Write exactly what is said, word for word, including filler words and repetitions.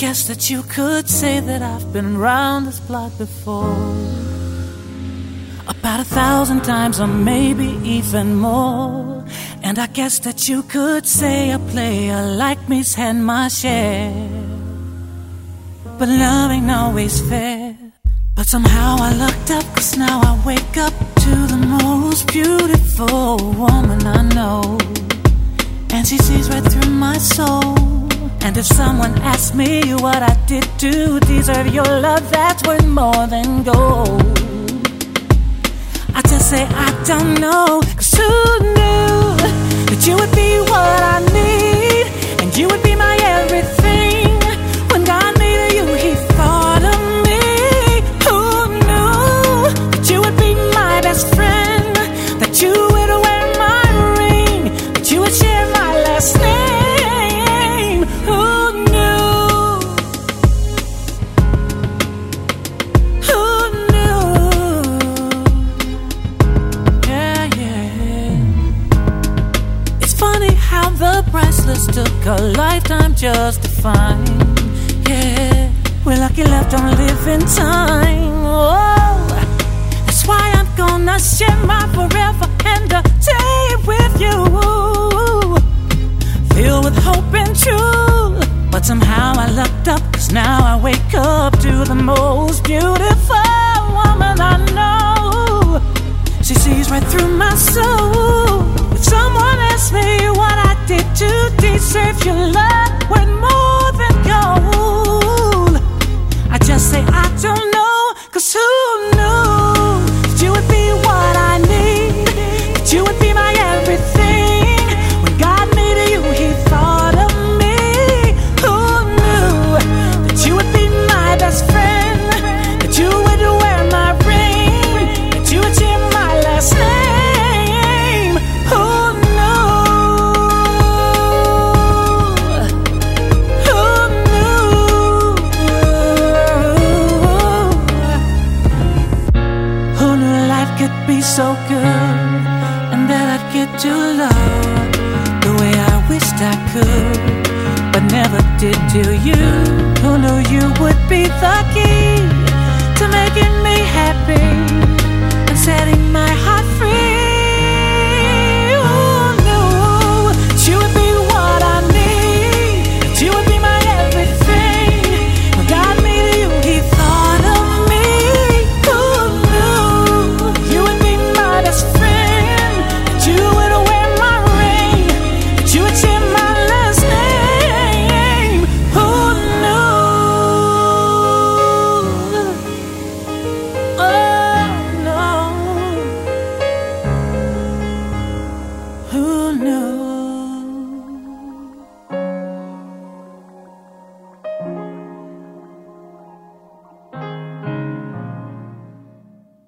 guess that you could say that I've been round this block before, about a thousand times or maybe even more. And I guess that you could say a player like me's had my share, but love ain't always fair. But somehow I looked up, cause now I wake up to the most beautiful woman I know, and she sees right through my soul. And if someone asks me what I did to deserve your love that's worth more than gold, I just say I don't know. Cause who knew that you would be what I need, and you would be my everything. When God made you, he thought of me. Who knew that you would be my best friend, that you would wear my ring, that you would share my last name? The priceless took a lifetime just to find. Yeah, we're lucky left on living time. Oh, that's why I'm gonna share my forever and a day with you, filled with hope and truth. But somehow I looked up, cause now I wake up to the most beautiful woman I know. She sees right through my soul. If someone asks me what I did to deserve your love worth more than gold, I just say I don't know. Cause who knew that you would be what I need, that you would be my everything. When God made you, he thought of me. Who knew that you would be my best friend, that you would wear my ring, that you would share my last name? Be so good, and that I'd get to love the way I wished I could, but never did to you. Who knew you would be the key